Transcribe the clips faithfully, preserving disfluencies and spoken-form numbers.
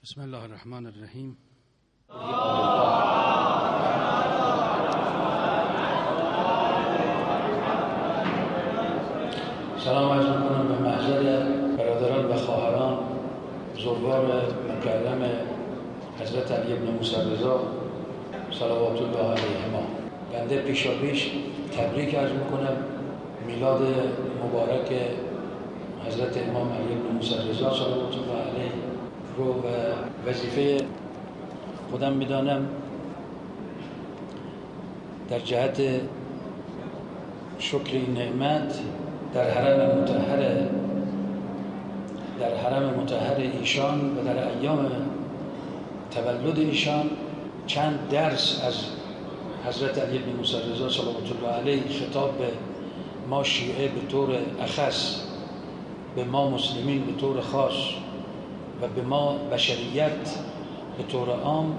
بسم الله الرحمن الرحیم. سلام عرض می‌کنم به محضر برادران و خواهران زوار مکرم حضرت علی بن موسی رضا صلوات الله علیهما. بنده پیشا پیش تبریک عرض می‌کنم میلاد مبارک حضرت امام علی بن موسی رضا صلوات الله علیه رو و وظیفه خودم میدانم در جهت شکر این نعمت در حرم مطهر در حرم مطهر ایشان و در ایام تولد ایشان چند درس از حضرت علی بن موسی رضا صلوات الله علیه خطاب به ما شیعه به طور اخص، به ما مسلمین به طور خاص و به ما بشریت به طور عام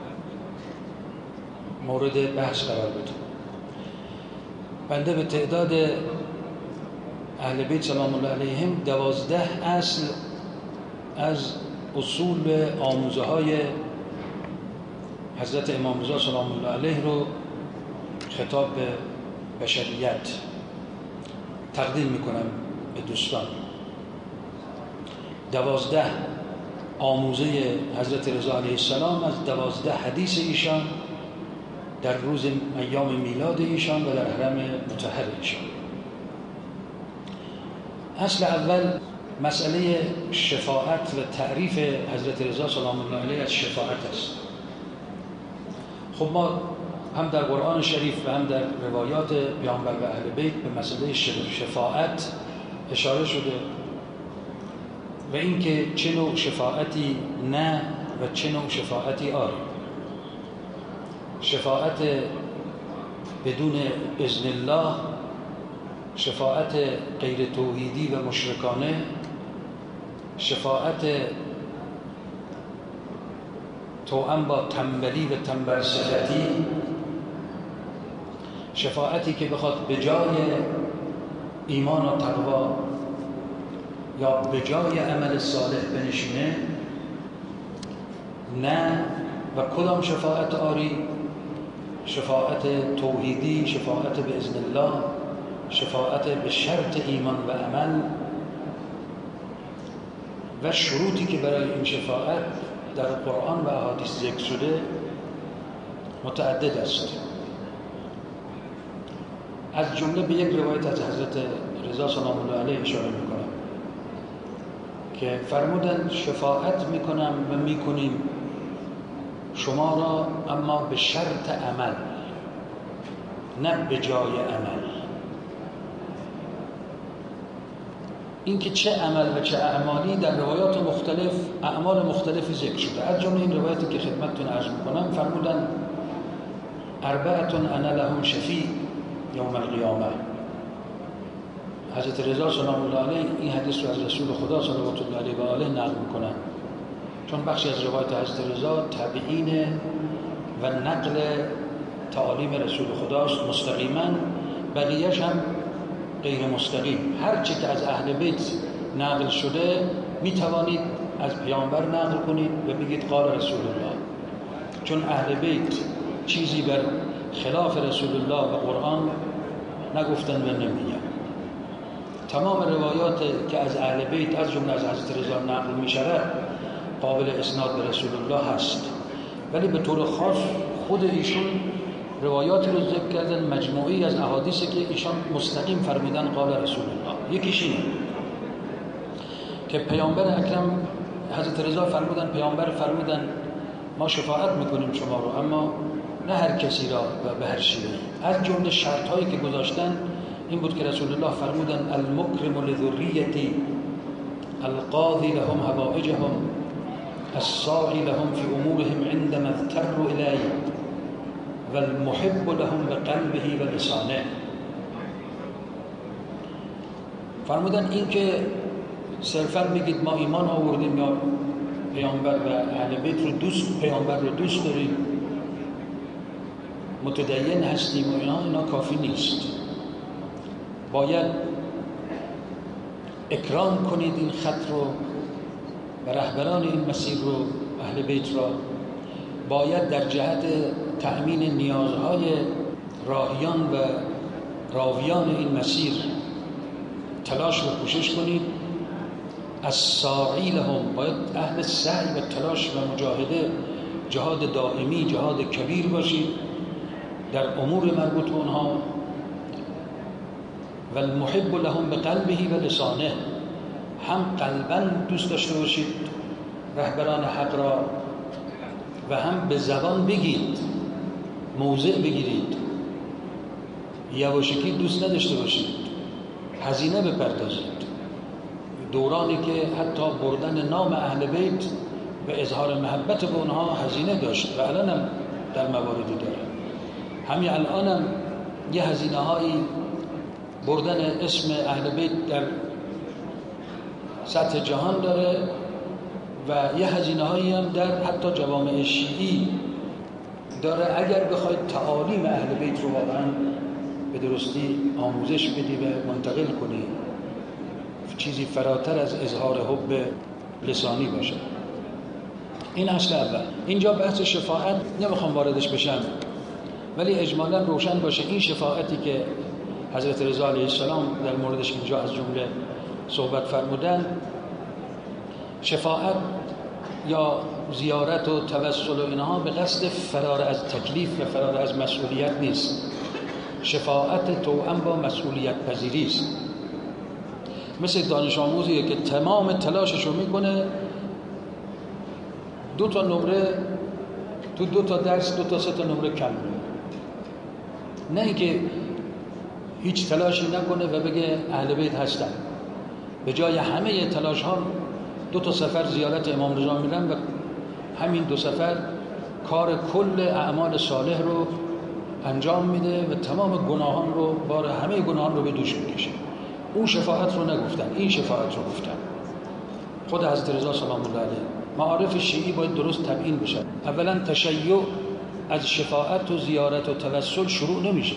مورد بحث قرار بده. بنده به تعداد اهل بیت سلام الله علیهم دوازده اصل از اصول آموزه های حضرت امام رضا سلام الله علیه رو خطاب به بشریت تقدیم میکنم به دوستان. دوازده آموزه حضرت رضا علیه السلام از دوازده حدیث ایشان در روز ایام میلاد ایشان و در حرم مطهر ایشان. اصل اول مسئله شفاعت و تعریف حضرت رضا سلام الله علیه از شفاعت است. خب ما هم در قرآن شریف و هم در روایات پیامبر و اهل بیت به مسئله شفاعت اشاره شده و اینکه چه نوع شفاعتی نه و چه نوع شفاعتی آری. شفاعت بدون اذن الله، شفاعت غیر توحیدی و مشرکانه، شفاعت توأم با تنبلی و تنبل صفتی، شفاعتی که بخواد به جای ایمان و تقوا یا به جای عمل صالح بنشینه، نه. و کدام شفاعت آری؟ شفاعت توحیدی، شفاعت به اذن الله، شفاعت به شرط ایمان و عمل. و شروطی که برای این شفاعت در قرآن و احادیث ذکر شده متعدد است. از جمله به یک روایت از حضرت رضا سلام الله علیه اشاره میکنم که فرمودند شفاعت میکنم و میکنیم شما را، اما به شرط عمل، نه به جای عمل. این که چه عمل و چه اعمالی در روایات مختلف اعمال مختلفی ذکر شده. از جمله این روایتی که خدمتتون عرض میکنم فرمودند اربعتون انا لهم شفیع یوم القیامه. حضرت رضا سلام الله علیه این حدیث رو از رسول خدا صلوات الله علیه و آله نقل میکنن، چون بخشی از روایت حضرت رضا تبیین و نقل تعالیم رسول خداست مستقیما، بقیه‌اش هم غیر مستقیم. هر چی که از اهل بیت نقل شده میتوانید از پیامبر نقل کنید و بگید قال رسول الله، چون اهل بیت چیزی بر خلاف رسول الله و قرآن نگفتن و نمیگن. تمام روایات که از اهل بیت از جمله از حضرت رضا نقل می شود قابل اسناد به رسول الله هست، ولی به طور خاص خود ایشون روایاتی رو ذکر کردن، مجموعی از احادیثی که ایشان مستقیم فرمودن قال رسول الله. یکیش اینه که پیامبر اکرم حضرت رضا فرمودن، پیامبر فرمودن ما شفاعت میکنیم شما رو، اما نه هر کسی را و به هر شیوهی. از جمله شرط هایی که گذاشتن این بود که رسول الله فرمودن المکرم لذریتی القاضی لهم حوائجهم الساعی لهم فی امورهم عندما اضطروا الیه والمحب لهم بقلبه و لسانه. فرمودن این که صرفا میگید ما ایمان آوردیم یا پیامبر و اهل بیت رو دوست پیامبر رو دوست داریم، متدین هستیم و اینا اینا کافی نیست. باید اکرام کنید این خط رو و رهبران این مسیر رو اهل بیت را باید در جهت تأمین نیازهای راهیان و راویان این مسیر تلاش و کوشش کنید. از ساعی لهم، باید اهل سعی و تلاش و مجاهده، جهاد دائمی، جهاد کبیر باشید در امور مربوط به اونها. و المحب لهم به قلبه و لسانه، هم قلباً دوست داشته باشید رهبران حق را و هم به زبان بگید، موضع بگیرید، یواشکی دوست نداشته باشید، هزینه بپردازید. دورانی که حتی بردن نام اهل بیت و اظهار محبت به اونها هزینه داشت و الان هم در مواردی داره. همین الان هم یه هزینه هایی بردن اسم اهل بیت در سطح جهان داره و یه هزینه هایی هم در حتی جوامع شیعی داره. اگر بخواید تعالیم اهل بیت رو واقعا به درستی آموزش بدی و منتقل کنی، چیزی فراتر از اظهار حب لسانی باشه. این اصل اول. اینجا بحث شفاعت نمیخوام واردش بشم، ولی اجمالا روشن باشه این شفاعتی که حضرت رضا علیه السلام در موردش اینجا از جمله صحبت فرمودن، شفاعت یا زیارت و توسل و اینها به قصد فرار از تکلیف و فرار از مسئولیت نیست. شفاعت توأم با مسئولیت پذیری است. مثل دانش آموزیه که تمام تلاششو میکنه دو تا نمره تو دو تا درس دو تا سه تا نمره کم میاره، نه اینکه هیچ تلاشی نکنه و بگه اهل بیت هستن. به جای همه تلاش ها دو تا سفر زیارت امام رضا میرن و همین دو سفر کار کل اعمال صالح رو انجام میده و تمام گناهان رو، بار همه گناهان رو به دوش میکشه. اون شفاعت رو نگفتن، این شفاعت رو گفتن. خود حضرت رضا سلام الله علیه. معارف شیعی باید درست تبیین بشه. اولا تشیع از شفاعت و زیارت و توسل شروع نمیشه.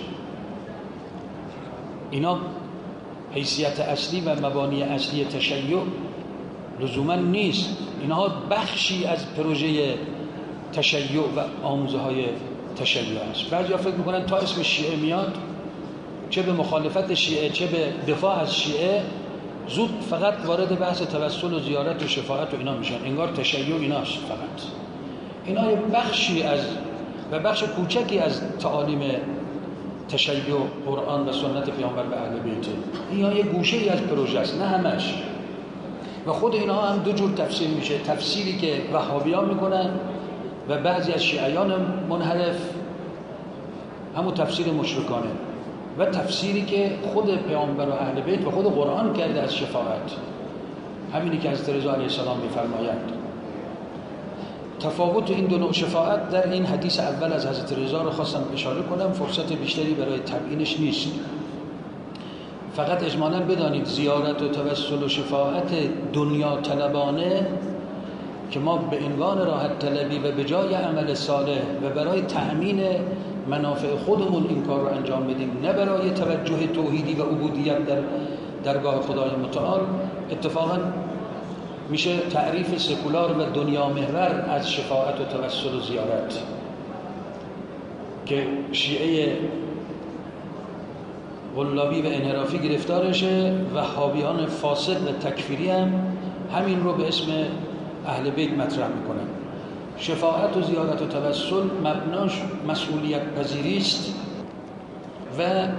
اینا حیثیت اصلی و مبانی اصلی تشیع لزوما نیست. اینها بخشی از پروژه تشیع و آموزه های تشیع است. بعضیا فکر میکنن تا اسم شیعه میاد، چه به مخالفت شیعه چه به دفاع از شیعه، زود فقط وارد بحث توسل و زیارت و شفاعت و اینا میشن، انگار تشیع ایناست. فقط اینا یه بخشی از و بخش کوچکی از تعالیم تشیع قرآن و سنت پیامبر به اهل بیت. اینا یه گوشه ای از پروژه است، نه همش. و خود اینا هم دو جور تفسیر میشه. تفسیری که وهابیان میکنن و بعضی از شیعیان منحرف، همون تفسیر مشرکانه، و تفسیری که خود پیامبر و اهل بیت و خود قرآن کرده از شفاعت، همینی که حضرت رضا علیه السلام میفرمایند. تفاوت این دو نوع شفاعت در این حدیث اول از حضرت رضا رو خواستم اشاره کنم، فرصت بیشتری برای تبیینش نیست. فقط اجمالاً بدانید زیارت و توسل و شفاعت دنیا طلبانه که ما به عنوان راحت طلبی و به جای عمل صالح و برای تأمین منافع خودمون این کار رو انجام بدیم، نه برای توجه توحیدی و عبودیت در درگاه خدای متعال، اتفاقاً میشه تعریف سکولار و دنیا محور از شفاعت و توسل و زیارت که شیعه غلابی و انحرافی گرفتارشه. وهابیان فاسد و تکفیری هم همین رو به اسم اهل بیت مطرح میکنن. شفاعت و زیارت و توسل مبناش مسئولیت پذیری است و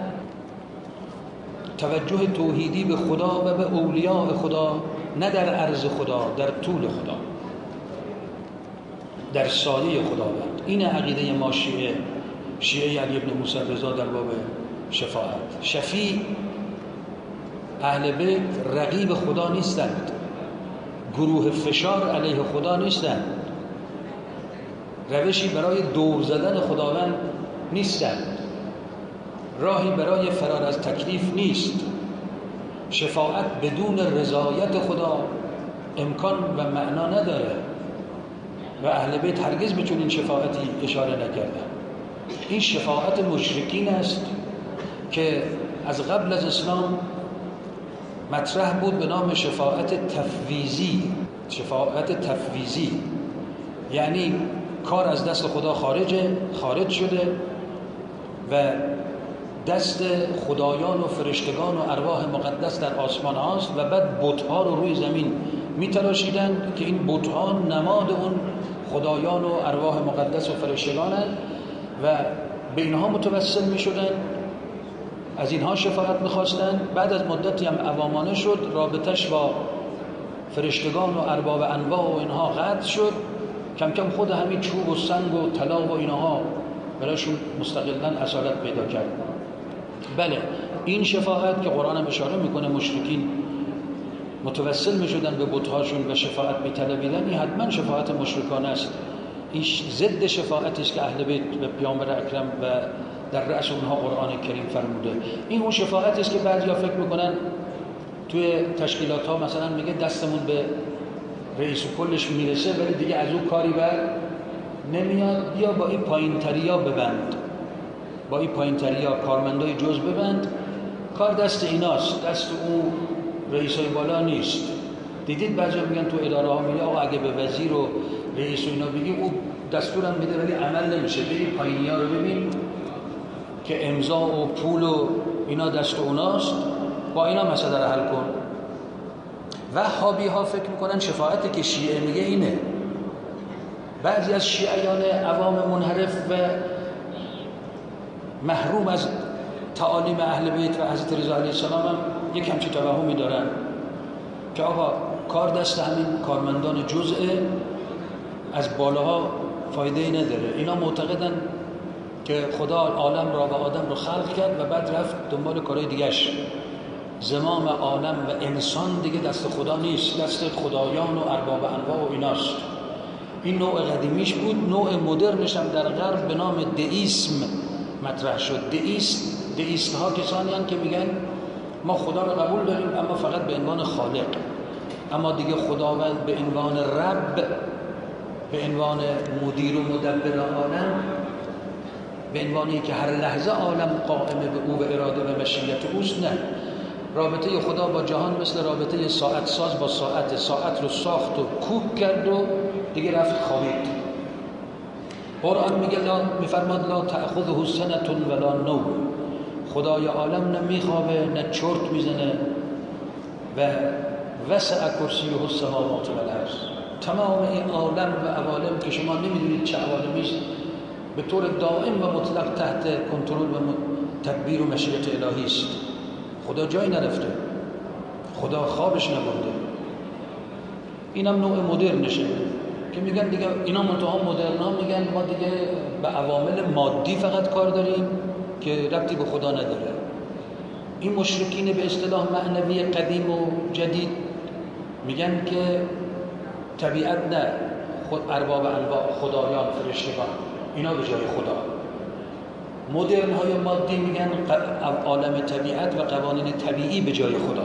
توجه توحیدی به خدا و به اولیاء خدا، نه در عرض خدا، در طول خدا، در سایه خداوند. این عقیده ما شیعه شیعه علی ابن موسی رضا در باب شفاعت. شفیع اهل بیت رقیب خدا نیستند، گروه فشار علیه خدا نیستند، روشی برای دور زدن خداوند نیستند، راهی برای فرار از تکلیف نیست. شفاعت بدون رضایت خدا امکان و معنا نداره و اهل بیت هرگز به چنین شفاعتی اشاره نکردند. این شفاعت مشرکین است که از قبل از اسلام مطرح بود به نام شفاعت تفویضی. شفاعت تفویضی یعنی کار از دست خدا خارجه خارج شده و دست خدایان و فرشتگان و ارواح مقدس در آسمان هاست و بعد بت‌ها رو روی زمین میتراشیدن که این بت‌ها نماد اون خدایان و ارواح مقدس و فرشتگان هست و به اینها متوسل میشدن، از اینها شفاعت میخواستن. بعد از مدتی هم عوامانه شد، رابطش با فرشتگان و ارباب انواع و اینها قطع شد، کم کم خود همین چوب و سنگ و طلا و اینها برایشون مستقلاً اصالت پیدا کرد. بله این شفاعت که قرآن هم اشاره میکنه مشرکین متوسل میشدن به بت‌هاشون و شفاعت میطلبیدن، این حتما شفاعت مشرکانه است. این ضد شفاعتی است که اهل بیت به پیامبر اکرم و در رأس اونها قرآن کریم فرموده. این اون شفاعتی است که بعضیا فکر میکنن توی تشکیلات ها مثلا میگه دستمون به رئیس و کلش میرسه ولی دیگه از اون کاری بر نمیاد، بیا با این پایین تریا ببند، با این پایین تریا کارمندای جز ببند، کار دست ایناست، دست اون رئیسای بالا نیست. دیدید بعضی میگن تو اداره ها میگه آقا اگه به وزیر و رئیس و اینا بگی او دستورم میده ولی عمل نمیشه، بری پایینیا رو ببین که امضا و پول و اینا دست اوناست، با اینا مسئله رو حل کن. وهابی ها فکر میکنن شفاعتی که شیعه میگه اینه. بعضی از شیعیان عوام منحرف و محروم از تعالیم اهل بیت و حضرت رضا علیه السلام هم یک همچین توهمی دارن که آقا کار دست همین کارمندان جزئه، از بالاها فایده ای نداره. اینا معتقدن که خدا عالم را و آدم رو خلق کرد و بعد رفت دنبال کارهای دیگه‌اش. زمام عالم و انسان دیگه دست خدا نیست، دست خدایان و ارباب انواع و ایناست. این نوع قدیمیش بود. نوع مدرنش هم در غرب به نام دئیسم مطرح شد. دئیست دئیست ها کسانی هستند که میگن ما خدا رو قبول داریم اما فقط به عنوان خالق، اما دیگه خداوند به عنوان رب، به عنوان مدیر و مدبر عالم، به عنوانی که هر لحظه عالم قائم به او و اراده و مشیت اوست، نه. رابطه خدا با جهان مثل رابطه ساعت ساز با ساعت، ساعت رو ساخت و کوک کرد و دیگه رفت خوابید. قرآن میگه لا میفرماد لا تأخذه سنة ولا نوم، خدای عالم نه میخوابه نه چرت میزنه و وسع کرسیه السماوات و الارض. تمام این عالم و عوالم که شما نمیدونید چه عوالمی است به طور دائم و مطلق تحت کنترل و تدبیر و مشیت الهی است. خدا جایی نرفته، خدا خوابش نبرده. اینم نوع مدرنشه که میگن دیگه اینا منتها مدرن ها میگن ما دیگه به عوامل مادی فقط کار داریم که ربطی به خدا نداره. این مشرکین به اصطلاح معنوی قدیم و جدید میگن که طبیعت نه، خود ارباب انواع، خدایان، فرشتگان، اینا به جای خدا. مدرن های مادی میگن عالم طبیعت و قوانین طبیعی به جای خدا.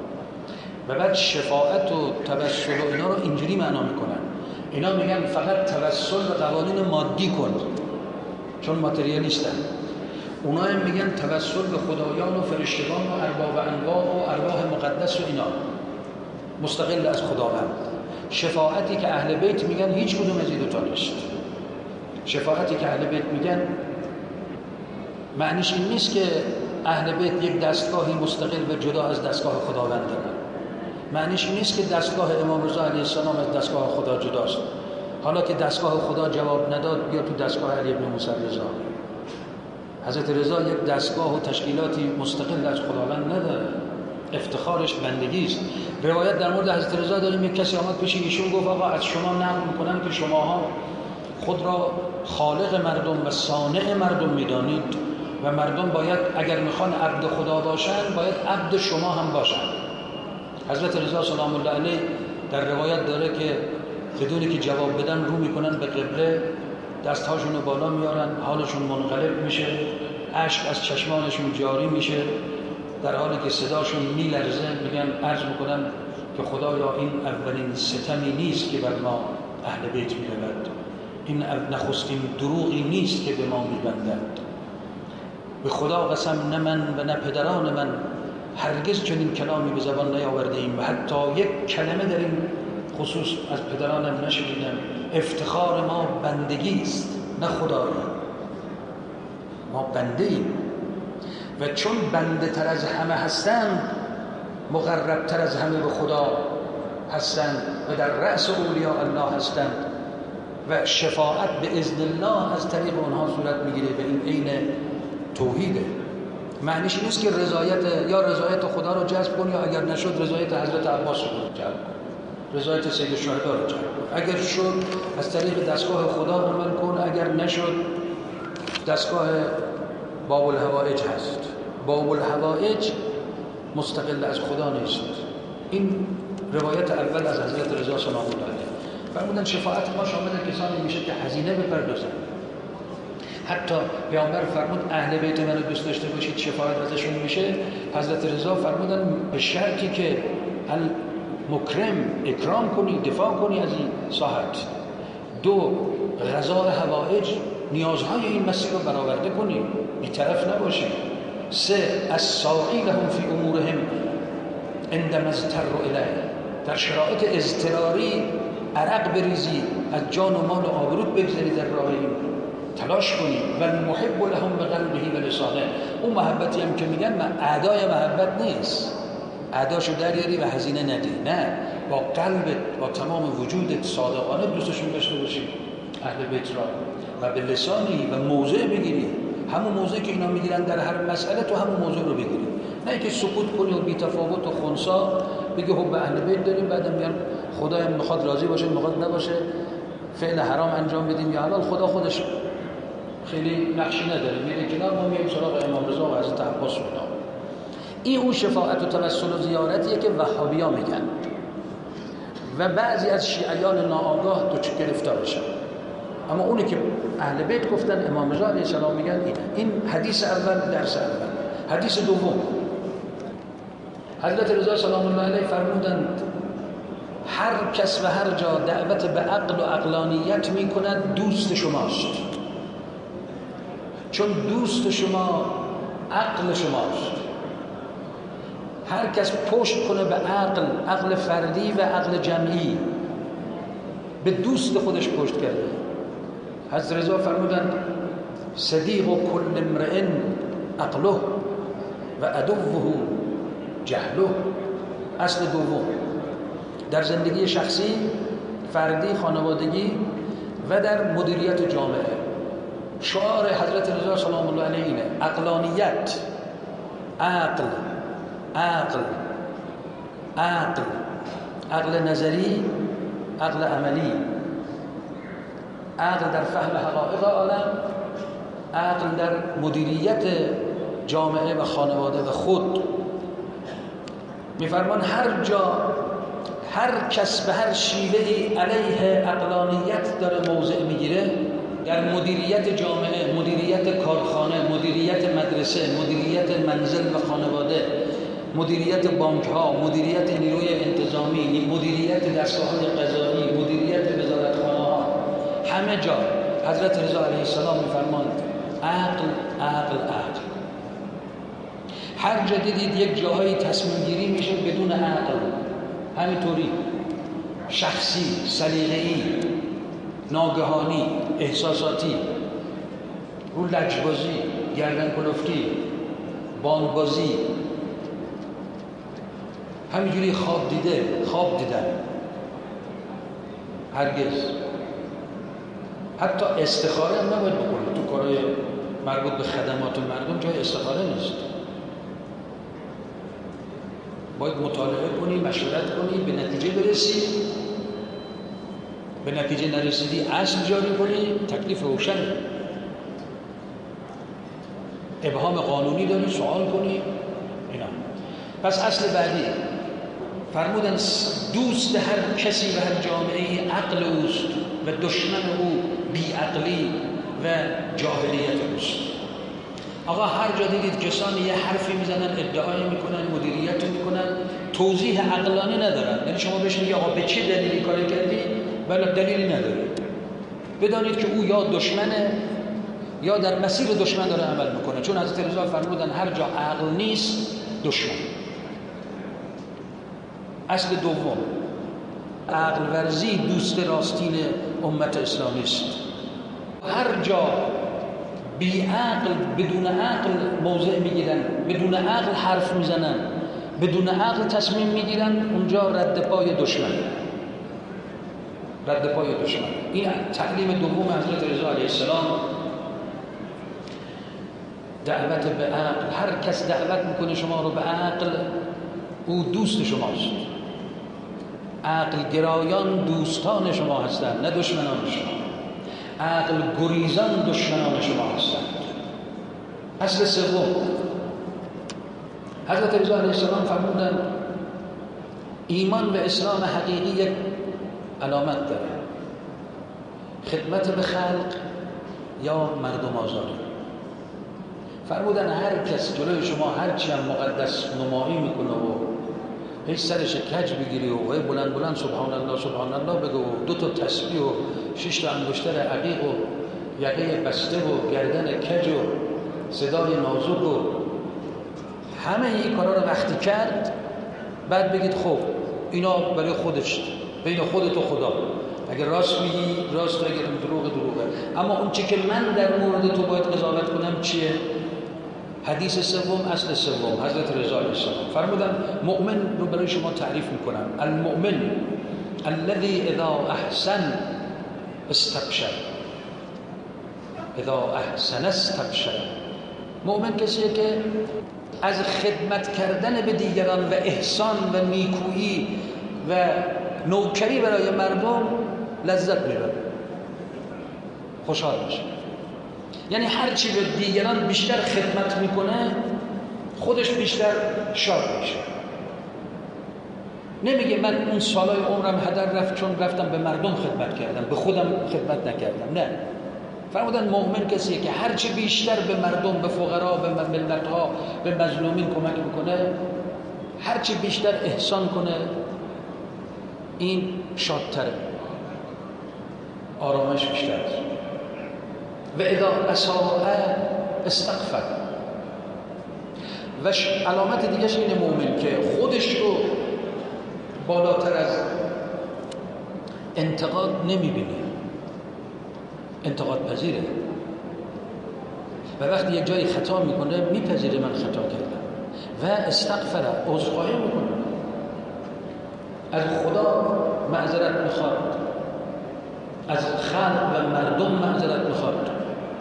و بعد شفاعت و توسل و اینا رو اینجوری معنا میکنن. اینا میگن فقط توسل به قوانین مادی کن چون ماتریالیستن. اونا هم میگن توسل به خدایان و فرشتگان و ارباب انواع و ارواح مقدس و اینا مستقل از خداوند. شفاعتی که اهل بیت میگن هیچ کدوم از این دو تا نیست. شفاعتی که اهل بیت میگن معنیش این نیست که اهل بیت یک دستگاهی مستقل و جدا از دستگاه خداوند دارن. معنیش این نیست که دستگاه امام رضا علیه السلام از دستگاه خدا جداست. حالا که دستگاه خدا جواب نداد بیا تو دستگاه علی ابن موسی رضا. حضرت رضا یک دستگاه و تشکیلاتی مستقل از خداوند نداره، افتخارش بندگی است. روایت در مورد حضرت رضا داریم یک کسی آمد پیش ایشون گفت آقا از شما نقل میکنم که شماها خود را خالق مردم و صانع مردم میدانید و مردم باید اگر میخوان عبد خدا باشن باید عبد شما هم باشن. حضرت رضا سلام الله علیه در روایت داره که بدونی که جواب بدن رو میکنن به قبله، دستهاشون رو بالا میارن، حالشون منقلب میشه، اشک از چشمانشون جاری میشه، در حالی که صداشون میلرزه میگن عرض میکنن که خدایا این اولین ستمی نیست که بر ما اهل بیت میرود، این نخستین دروغی نیست که به ما میبندند. به خدا قسم نه من و نه پدران من هرگز چنین کلامی به زبان نیاورده ایم و حتی یک کلمه در این خصوص از پدرانم نشنیدم افتخار ما بندگی است نه خدایی. ما بنده ایم و چون بنده تر از همه هستند مقرب تر از همه به خدا هستند و در رأس اولیاء الله هستند و شفاعت به اذن الله از طریق اونها صورت میگیره و این عین توحیده. معنیش نیست که رضایت یا رضایت خدا رو جذب کن یا اگر نشد رضایت حضرت عباس رو جذب کن، رضایت سید الشهدا رو جذب کن. اگر شد از طریق دستگاه خدا عمل کن، اگر نشد دستگاه باب الحوائج هست. باب الحوائج مستقل از خدا نیست. این روایت اول از حضرت رضا سلام الله علیه فرمودن شفاعت ما شامل کسانی میشه که هزینه بپردازن. حتی پیامبر فرمود اهل بیت منو دوست داشته باشید شفاعت ازشون میشه. حضرت رضا فرمودن به شرطی که مکرم اکرام کنی، دفاع کنی از این ساحت. دو، غذا حوائج نیازهای این مسیر رو برآورده کنی، بی‌طرف نباشی. سه، الساعی لهم فی امورهم عندما اضطروا الیه، در شرایط اضطراری عرق بریزی، از جان و مال و آبروت بگذاری در راه این تلاش کنی. و المحب لهم بقلبه و لسانه، اون محبتی هم که میگن من اعدای محبت نیست اعداشو دریاری و هزینه ندی، نه، با قلبت با تمام وجودت صادقانه دوستشون داشته باشی اهل بیت را و به لسانی و موضع بگیری، همون موضع که اینا میگیرن در هر مسئله تو همون موضوع رو بگیری، نه که سکوت کنی و بی‌تفاوت و خنثی بگی خب به اهل بیت داریم بعدم میگن خدا میخواد راضی باشه میخواد نباشه فعل حرام انجام بدیم یا حلال، خدا خودش خیلی نقشی نداره میره کنار، ما میایم سراغ امام رضا و حضرت عباس و اینا. این اون شفاعت و توسل و زیارتیه که وهابی‌ها میگن و بعضی از شیعیان ناآگاه تو چه گرفتار بشن. اما اونی که اهل بیت گفتن امام رضا علیه السلام میگن اینه. این حدیث اول، درس اول. حدیث دوم، حضرت رضا سلام الله علیه فرمودند هر کس و هر جا دعوت به عقل و عقلانیت میکند دوست شماست، چون دوست شما عقل شماست. هر کس پشت کنه به عقل، عقل فردی و عقل جمعی، به دوست خودش پشت کرده. حضرت رضا فرمودند صدیق و کل امرئ عقله و عدوه جهله. اصل دوم در زندگی شخصی، فردی، خانوادگی و در مدیریت جامعه. شعار حضرت رضا سلام الله علیه اینه عقلانیت، عقل عقل عقل عقل نظری، عقل عملی، عقل در فهم حقایق عالم، عقل در مدیریت جامعه و خانواده و خود. میفرمان هر جا هر کس به هر شیوهی علیه عقلانیت داره موضع میگیره، در مدیریت جامعه، مدیریت کارخانه، مدیریت مدرسه، مدیریت منزل و خانواده، مدیریت بانک ها، مدیریت نیروی انتظامی، مدیریت دستگاه‌های قضایی، مدیریت وزارتخانه ها، همه جا حضرت رضا علیه السلام میفرماند عقل عقل عقل. هر جا دیدید یک جاهایی تصمیم گیری میشه بدون عقل، همینطوری شخصی، سلیقه‌ای، ناگهانی، احساساتی، رو لجبازی، گردن کلفتی، بانگبازی، همینجوری خواب دیده، خواب دیدن، هرگز. حتی استخاره هم نباید بکنید تو کارهای مربوط به خدمات مردم، جای استخاره نیست. باید مطالعه کنی، مشورت کنی، به نتیجه برسی. به نتیجه نرسیدی اصل جاری کنی، تکلیف روشن. ابهام قانونی داری، سوال کنی، اینا. پس اصل بعدی فرمودن دوست هر کسی و هر جامعه عقل اوست و دشمن او بیعقلی و جاهلیت اوست. آقا هر جا دیدید کسانی یه حرفی میزنن، ادعایی میکنن، مدیریت میکنن، توضیح عقلانی ندارن، یعنی شما بهش میگی آقا به چه دلیلی کار کردی؟ بله دلیلی نداره. بدانید که او یا دشمنه یا در مسیر دشمن داره عمل میکنه، چون حضرت رضا فرمودن هر جا عقل نیست دشمن. اصل دوم عقل ورزی دوست راستین امت اسلامی است. هر جا بی عقل بدون عقل موضع میگیرن، بدون عقل حرف میزنن، بدون عقل تصمیم میگیرن، اونجا رد پای دشمن، رد پای دشمن. این تعلیم دوم حضرت رضا علیه السلام، دعوت به عقل. هر کس دعوت میکنه شما رو به عقل، او دوست شماست. عقل گرایان دوستان شما هستند، نه دشمنان شما. عقل گریزان دشمنان شما هستند. اصل سوم، حضرت رضا علیه السلام فرمودند ایمان به اسلام حقیقی یک علامت داره: خدمت به خلق یا مردم آزاری. فرمودن هر کس جلوی شما هرچی هم مقدس نمایی میکنه و هیچ سرش کج بگیری و بلند بلند سبحان الله سبحان الله بگو و دو تا تسبیح و شش تا انگشتر عقیق و یقه بسته و گردن کج و صدای نازک و همه این کارا رو وقتی کرد، بعد بگید خب اینا برای خودش، بین خودت و خدا، اگر راست میگی راست، اگر دروغ دروغه. اما اون چی که من در مورد تو باید قضاوت کنم چیه؟ حدیث سوم، اصل سوم، حضرت رضا علیه السلام فرمودن مؤمن رو برای شما تعریف میکنم: المؤمن الذي اذا احسن استبشر، اذا احسن استبشر. مؤمن کسیه که از خدمت کردن به دیگران و احسان و نیکویی و نوکری برای مردم لذت میبره، خوشحال میشه. یعنی هرچی به دیگران بیشتر خدمت میکنه خودش بیشتر شاد میشه. نمیگه من اون سالای عمرم هدر رفت چون رفتم به مردم خدمت کردم، به خودم خدمت نکردم. نه، فرمودن مؤمن کسیه که هرچی بیشتر به مردم، به فقرا، به ملت‌ها، به مظلومین کمک میکنه، هرچی بیشتر احسان کنه، این شادتره، آرامش بیشتر است. و اذا اساء استغفر. و علامت دیگه اینه مؤمن که خودش رو بالاتر از انتقاد نمیبینه، انتقاد پذیره و وقتی یک جایی خطا میکنه میپذیره من خطا کردم و استغفر، عذرخواهی میکنه، از خدا معذرت میخواد، از خلق و مردم معذرت میخواد.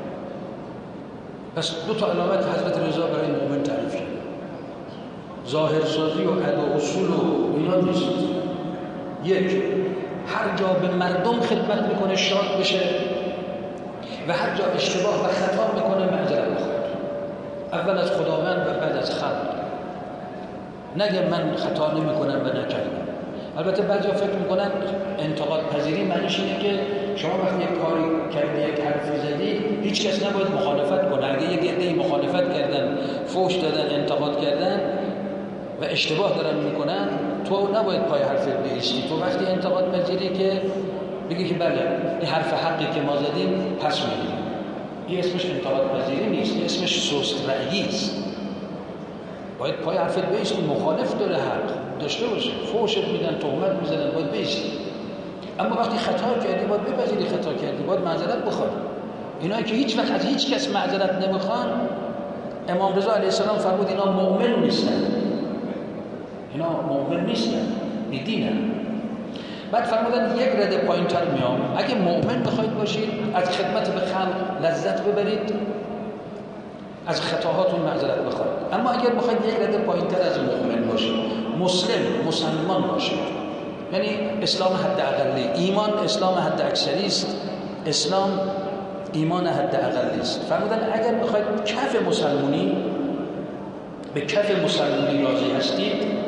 پس دو تا علامت حضرت رضا برای مؤمن تعریف کرد. ظاهرسازی و ادا و اصول و اینا نیست. یک، هر جا به مردم خدمت میکنه شاد بشه و هر جا اشتباه و خطا میکنه معذرت میخواد، اول از خداوند و بعد از خلق. نگه من خطا نمیکنم و نکردم. البته بعضیا فکر میکنن انتقاد پذیری معنیش اینه که شما وقتی یک کاری کردی، یک حرفی زدی، هیچ کس نباید مخالفت کنه. اگه یک عده‌ای مخالفت کردن، فحش دادن، انتقاد کردن و اشتباه دارن میکنن، تو نباید پای حرفت بایستی. تو وقتی انتقاد پذیری که بگی که بله این حرف حقی که ما زدیم پس میگیریم. این اسمش انتقاد پذیری نیست، این اسمش سست رأیی است. باید پای حرفت بایستی. مخالف داره حق داشته باشه، فحشت میدن، تهمت میزنن، باید بایستی. اما وقتی خطا کردی باید بپذیری خطا کردی، باید معذرت بخوای. اینایی که هیچ وقت از هیچ کس معذرت نمیخوان، امام رضا علیه السلام فرمود اینا مؤمن نیستن، اینا مؤمن نیستن، بی‌دینن. بعد فرمودن یک رده پایین‌تر میام، اگه مؤمن بخواید باشید از خدمت به خلق لذت ببرید، از خطاهاتون معذرت بخواید. اما اگر بخواید یک رده پایین‌تر از مؤمن باشید، مسلم، مسلمان باشید، یعنی اسلام حد اقلی، ایمان اسلام حد اکثری است، اسلام ایمان حد اقلی است. فرمودن اگر بخواید کف مسلمانی، به کف مسلمانی راضی هستید،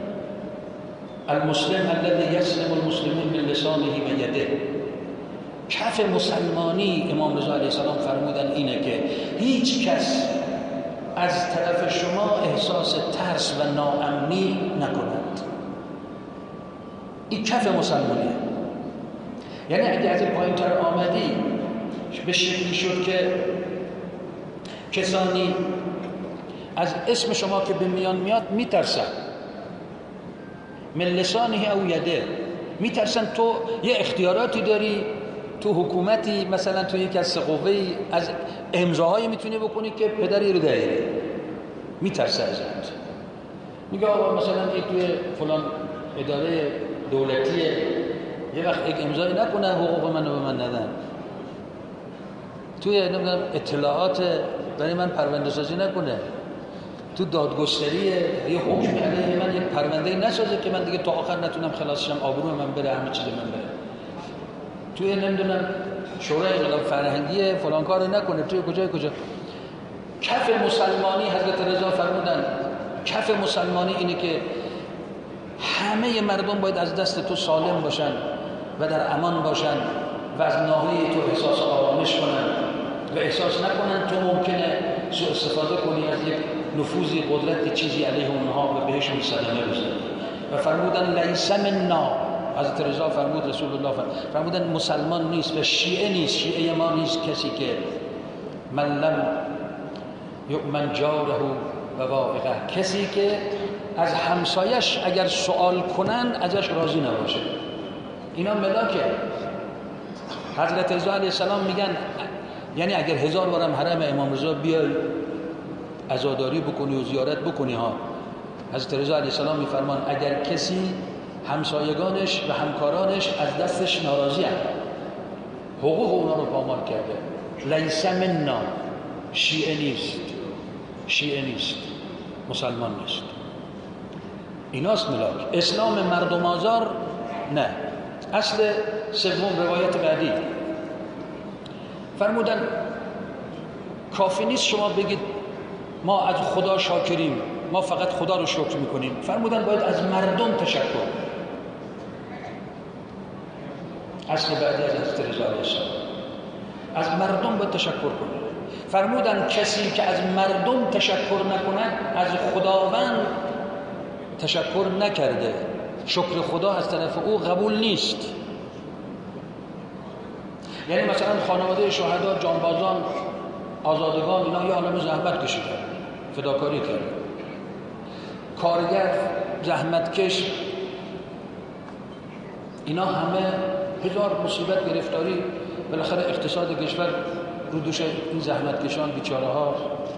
المسلم الذي يسلم المسلمون من لسانه و یده. کف مسلمانی امام رضا علیه السلام فرمودن اینه که هیچ کس از طرف شما احساس ترس و ناامنی نکند. این کف مسلمانیه. یعنی اگه از پایین تر آمدی به شکلی شد که کسانی از اسم شما که به میان میاد میترسن، من لسانه او یده، میترسن تو یه اختیاراتی داری تو حکومتی، مثلا تو یک از قوه‌ای از امضاهایی میتونی بکنی که پدری رو داری، میترسه ازت. میگه آقا مثلا یک توی فلان اداره دولتیه، یه وقت یک امضایی نکنن حقوق منو به من ندن، توی نمیدونم اطلاعات برای من پرونده سازی نکنه، تو دادگستری یه حکم علیه من یک پرونده نسازه که من دیگه تا آخر نتونم خلاص شم، آبرو من بره، همه چیز من بره. توی نمیدونم شورای انقلاب فرهنگی فلان کارو نکنه، توی کجای کجا. کف مسلمانی حضرت رضا فرمودن کف مسلمانی اینه که همه مردم باید از دست تو سالم باشن و در امان باشن و از ناحیه تو احساس آرامش کنن و احساس نکنن تو ممکنه سوء استفاده کنی از یک نفوذی، قدرت، چیزی علیه اونها و بهشون صدمه بزنی. و فرمودن لیس منا، حضرت رضا فرمود، رسول الله فرمودن مسلمان نیست و شیعه نیست، شیعه ما نیست کسی که من لم یؤمن جاره و واقعه، کسی که از همسایش اگر سوال کنن ازش راضی نباشه. اینا ملاکه. حضرت رضا علیه السلام میگن یعنی اگر هزار بارم حرم امام رضا بیای عزاداری بکنی و زیارت بکنی ها، حضرت رضا علیه السلام میفرمان اگر کسی همسایگانش و همکارانش از دستش ناراضی هستند، حقوق اونا رو پامال کرده، لیس منا، شیعه نیست، شیعه نیست، مسلمان نیست. ایناست ملاک. اسلام مردم آزار نه. اصل سوم روایت بعدی فرمودن کافی نیست شما بگید ما از خدا شاکریم، ما فقط خدا رو شکر میکنیم. فرمودن باید از مردم تشکر. اصل بعدی از حضرت رضا علیه السلام، از مردم باید تشکر کنه. فرمودن کسی که از مردم تشکر نکنه از خداوند تشکر نکرده، شکر خدا از طرف او قبول نیست. یعنی مثلا خانواده شهدا، جانبازان، آزادگان، اینا یه عالم زحمت کشیدن، فداکاری کردن. کارگر، زحمتکش، اینا همه هزار مصیبت، گرفتاری، بالاخره اقتصاد کشور رو دوش این زحمتکشان بیچاره ها،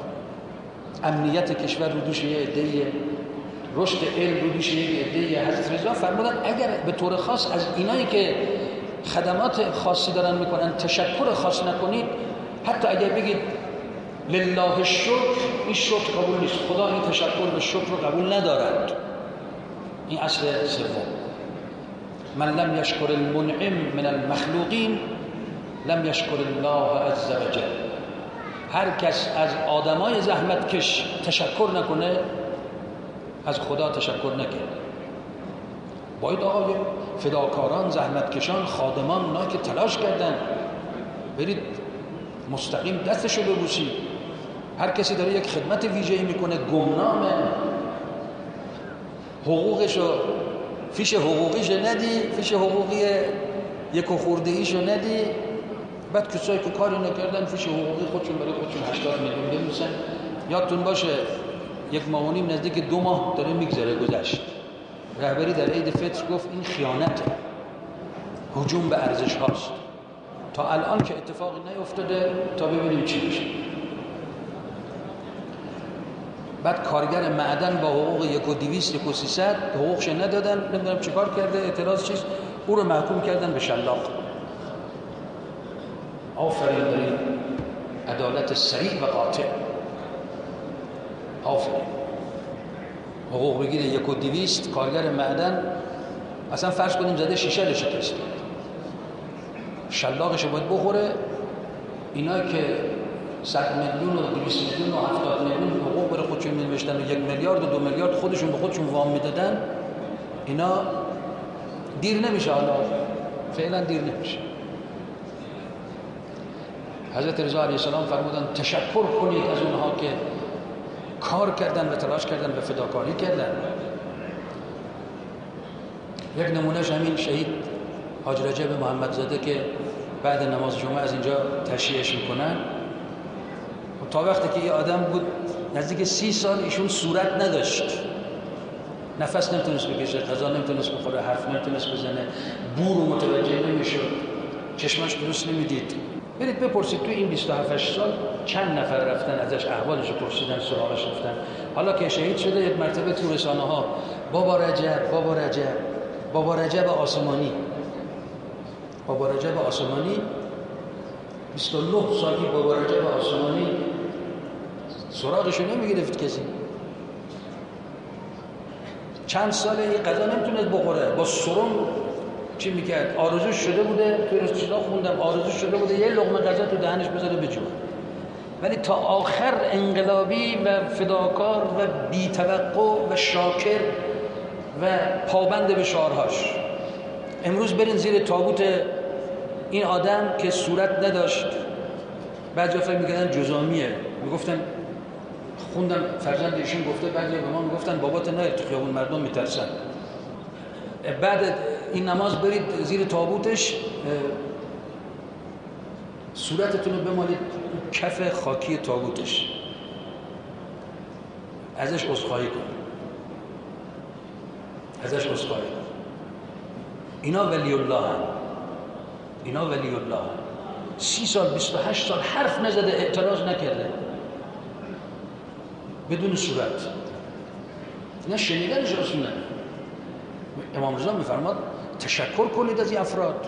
امنیت کشور رو دوش یه عده‌ای، رشد علم رو دوش یه عده‌ای. حضرت رضا فرمودن اگر به طور خاص از اینایی که خدمات خاصی دارن میکنن تشکر خاص نکنید، حتی اگر بگید لله الشکر، این شکر قبول نیست. خدا این تشکر به شکر رو قبول ندارد. این اصل سوم. من لم یشکر المنعم من المخلوقین لم یشکر الله عز وجل. هر کس از آدمای زحمتکش تشکر نکنه از خدا تشکر نکنه. باید آقای فداکاران، زحمتکشان، خادمان، اونا که تلاش کردن، برید مستقیم دستشو ببوسید. هر کسی داره یک خدمت ویژه‌ای میکنه، گمنامه، حقوقشو، فیش حقوقیشو ندی، فیش حقوقی یک و خورده ایشو ندی. بعد کسایی که کاری نکردن فیش حقوقی خودشون برای خودشون هشتاد میلیون بنویسن. یادتون باشه یک ماه و نیم نزدیک دو ماه داره میگذره گذشت. رهبری در عید فطر گفت این خیانته، هجوم به ارزش هاست. تا الان که اتفاقی نیفتاده، تا ببینیم چی میشه. بعد کارگر معدن با حقوق یک و دویست، یک و سیصد حقوقش ندادن، نمیدونم چه کار کرده، اعتراض چیز، او رو محکوم کردن به شلاق. آفرین داریم عدالت سریع و قاطع. آفرین. حقوق بگیره یک و دویست، کارگر معدن اصلا فرض کنیم زده شیشه رو شکست، شلاقش رو باید بخوره. اینا که صد میلیون و دویست میلیون و هفتاد میلیون حقوق برای خودشون می‌نوشتن و یک میلیارد و دو میلیارد خودشون به خودشون وام میدادن، اینا دیر نمیشه. حالا فعلا دیر نمیشه. حضرت رضا علیه السلام فرمودن تشکر کنید از اونها که کار کردن و تلاش کردن و فداکاری کردن. یک نمونهش همین شهید حاج رجب محمدزاده که بعد نماز جمعه از اینجا تشییعش میکنن. تا وقتی که یه آدم بود نزدیک سی سال ایشون صورت نداشت، نفس نمیتونست بکشه، غذا نمیتونست بخوره، حرف نمیتونست بزنه، بور و متوجه نمیشد، چشمش درست نمیدید. برید بپرسید تو این بیست و هفت سال چند نفر رفتن ازش احوالش رو پرسیدن، سراغش رفتن. حالا که شهید شده یک مرتبه تو رسانه ها بابا رجب بابا رجب بابا رجب آسمانی بابا رجب آسمانی بیست و نه سالی بابا رجب آسمانی سراغش رو نمیگرفت کسی. چند ساله این غذا نمیتونست بخوره، با سرم چی میکرد؟ آرزوش شده بوده، توی رسیدا خوندم آرزوش شده بوده یه لقمه غذا تو دهنش بذاره بجوه، ولی تا آخر انقلابی و فداکار و بی‌توقع و شاکر و پابند به شعارهاش. امروز برین زیر تابوت این آدم که صورت نداشت، بعضی فکر میکردن جزامیه، میگفتن خوندم فرزند ایشون گفته، بعضی به ما میگفتن بابات نه تو خیابون مردم میترسن. بعد این نماز برید زیر تابوتش، صورتتون رو بمالید کف خاکی تابوتش، ازش عذرخواهی کن، ازش عذرخواهی کن. اینا ولی الله هم. اینا ولی الله هم. سی سال بیست و هشت سال حرف نزده، اعتراض نکرده، بدون صورت. اینا شنیدنش رسوله. امام رضا میفرماد تشکر کنید از این افراد.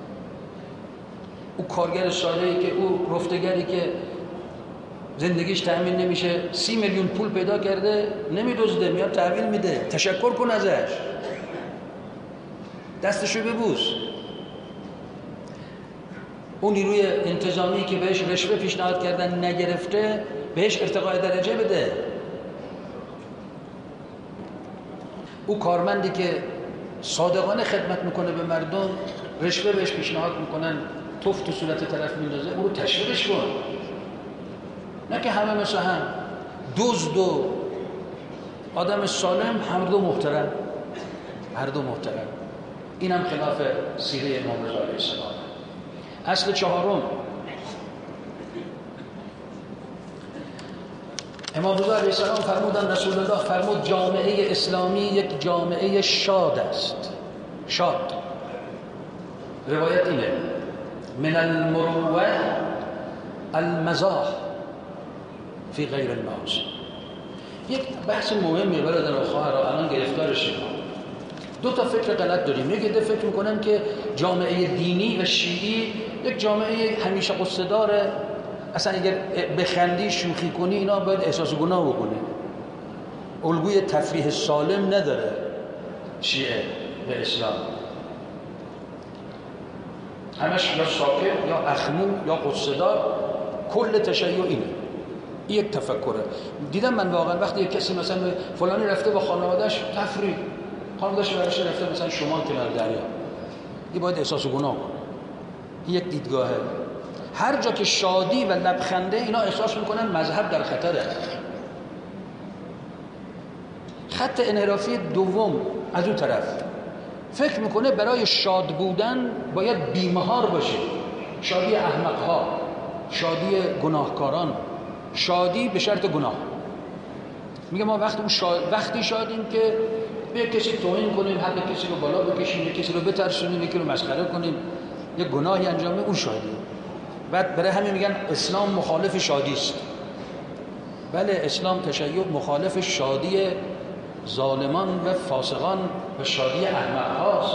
او کارگر ساده‌ای که، او رفتگری که زندگیش تأمین نمیشه، سی میلیون پول پیدا کرده نمیدزده، میاد تحویل میده، تشکر کن ازش، دستشو ببوس. اون نیروی انتظامی که بهش رشوه پیشنهاد کردن نگرفته، بهش ارتقای درجه بده. او کارمندی که صادقانه خدمت میکنه به مردم، رشوه بهش پیشنهاد میکنن، توف تو صورت طرف میندازه، او رو تشویقش کن. نه که همه مثل هم، دزد و آدم سالم هر دو محترم، هر دو محترم. این هم خلاف سیره امام رضا علیه السلام. اصل چهارم، امام رضا علیه السلام فرمودن، رسول الله فرمود جامعه اسلامی یک جامعه شاد است. شاد، روایت اینه، من المروه المزاح فی غیر المعاصی. یک بحث مهمیه برادر و خواهران، الان گرفتارشیم. دو تا فکر غلط داریم. یکی ده فکر میکنن که جامعه دینی و شیعی یک جامعه همیشه قصه داره، اصلا اگر بخندی شوخی کنی اینا باید احساس گناه بکنی. الگوی تفریح سالم نداره شیعه به اسلام، همش یا ساکت یا اخمو یا قصه دار. کل تشیع اینه، یک تفکره. دیدم من واقعا وقتی یک کسی مثلا فلانی رفته با خانواده‌اش تفریح، خانواده‌اش برش رفته مثلا شمال کنار دریا، این باید احساس گناه کنه. یک دیدگاهه. هر جا که شادی و لبخنده، اینا احساس میکنن مذهب در خطره. خط انحرافی دوم از اون طرف فکر میکنه برای شاد بودن باید بیمهار باشه، شادی احمقها، شادی گناهکاران، شادی به شرط گناه. میگه ما وقتی شاد... وقتی شادیم که به کسی توهین کنیم، حق کسی رو بالا بکشیم، کسی رو بترسونیم، یکی رو مسخره کنیم، یه گناهی انجام بدیم، اون شادی. بعد برای همین میگن اسلام مخالف شادی است. بله، اسلام تشیع مخالف شادی ظالمان و فاسقان و شادی احمق هاست،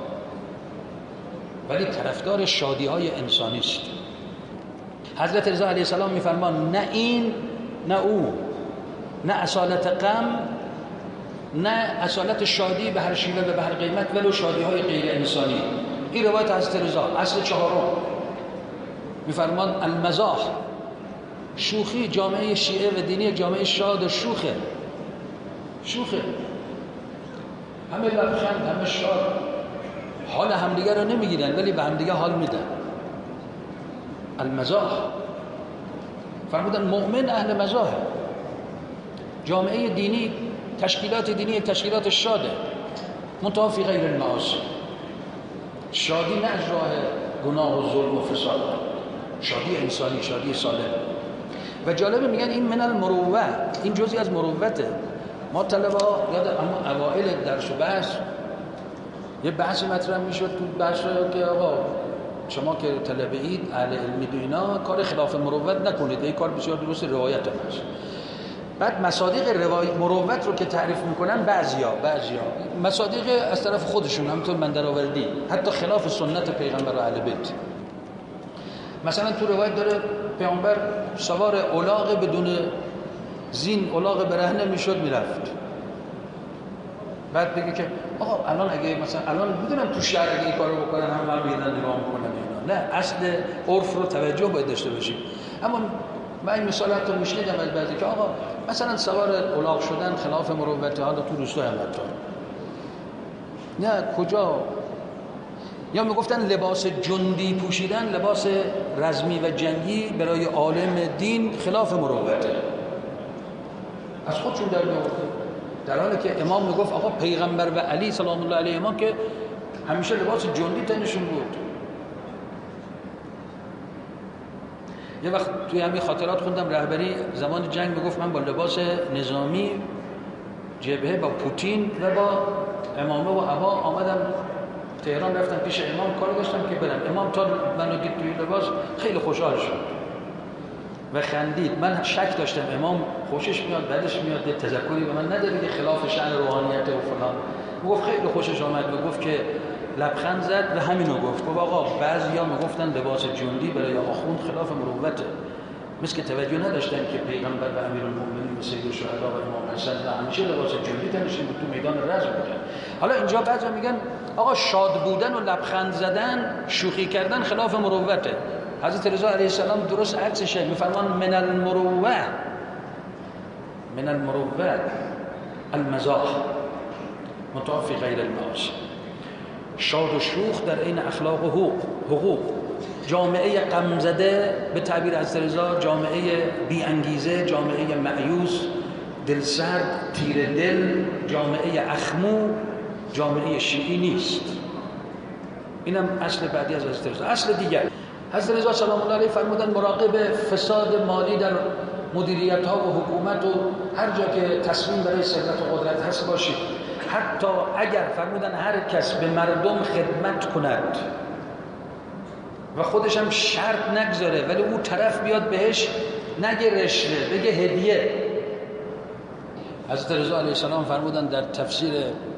ولی طرفدار شادی های انسانی است. حضرت رضا علیه السلام میفرمان نه این نه او، نه اصالت غم نه اصالت شادی به هر شیوه و به هر قیمت، ولو شادی های غیر انسانی. این روایت حضرت رضا. اصل چهارم میفرمان المزاح، شوخی. جامعه شیعه و دینی جامعه شاد و شوخه، شوخه، همه لبخند، همه شاد، حال همدیگه رو نمیگیرن ولی به همدیگه حال میدن. المزاح. فرمودن مؤمن اهل مزاح. جامعه دینی، تشکیلات دینی تشکیلات شاده، منتها فی غیر المعاصی. شادی نه از راه گناه و ظلم و فساد، شادی انسانی، شادی سالم. و جالبه میگن این من المروه، این جزئی از مروته. ما طلبا یاد اما اوائل درس و بحث یه بحثی مطرح میشد تو بحث که آقا شما که طلبه اید اهل علمی و اینا کار خلاف مروت نکنید، این کار بسیار درست روایت هم هست. بعد مصادیق روایت مروت رو که تعریف میکنن بعضیا بعضیا مصادیق از طرف خودشون همونطور من درآوردی حتی خلاف سنت پیغمبر و اهل بیت. مثلا تو روایت داره پیامبر سوار الاغ بدون زین الاغ برهنه میشد میرفت، بعد بگه که آقا الان اگه مثلا الان میدونم تو شهر اگه این کارو بکنن هم من میدن نگاه میکنم اینا، نه اصل عرف رو توجه باید داشته باشیم. اما من این مثالات رو میشنیدم از بعضی که آقا مثلا سوار الاغ شدن خلاف مروت، حالا تو روستا هم حتی نه کجا، یا میگفتن لباس جندی پوشیدن لباس رزمی و جنگی برای عالم دین خلاف مروته، از خودشون در میآورد، در حالی که امام میگفت آقا پیغمبر و علی سلام الله علیهما که همیشه لباس جندی تنشون بود. یه وقت توی همین خاطرات خوندم رهبری زمان جنگ میگفت من با لباس نظامی جبهه با پوتین و با امامه و عبا آمدم تهران، رفتم پیش امام کار داشتم که برم. امام تا منو دید توی لباس خیلی خوشحال شد و خندید. من شک داشتم امام خوشش میاد بعدش میاد تذکری به من نداره که خلاف شأن روحانیت و فلان. میگفت خیلی خوشش آمد و گفت که لبخند زد و همینو گفت. گفت آقا بعضیا میگفتن لباس جندی برای آخوند خلاف مروته، مثل که توجه نداشتن که پیغمبر و امیرالمومنین و سید الشهدا و امام حسن همیشه لباس جندی تنشون بود، تو میدان رزم بودن. حالا اینجا بعضیا میگن آقا شاد بودن و لبخند زدن شوخی کردن خلاف مروته. حضرت رضا علیه السلام درست عکسشه، میفرمان من المروه من المروه المزاح متوفی غیر المعاصی. شاد و شوخ در این اخلاق و حقوق حقوق جامعه غمزده به تعبیر حضرت رضا جامعه بی انگیزه، جامعه مایوس، دلسرد، تیر دل، جامعه اخمو، جامعه شیعی نیست. اینم اصل بعدی از حضرت رضا. اصل دیگر حضرت رضا سلام الله علیه فرمودن مراقب فساد مالی در مدیریت ها و حکومت و هر جا که تصمیم برای ثروت و قدرت هست باشید. حتی اگر فرمودن هر کس به مردم خدمت کند و خودش هم شرط نگذاره ولی اون طرف بیاد بهش نگه رشوه بگه هدیه. حضرت رضا علیه السلام فرمودن در تفسیر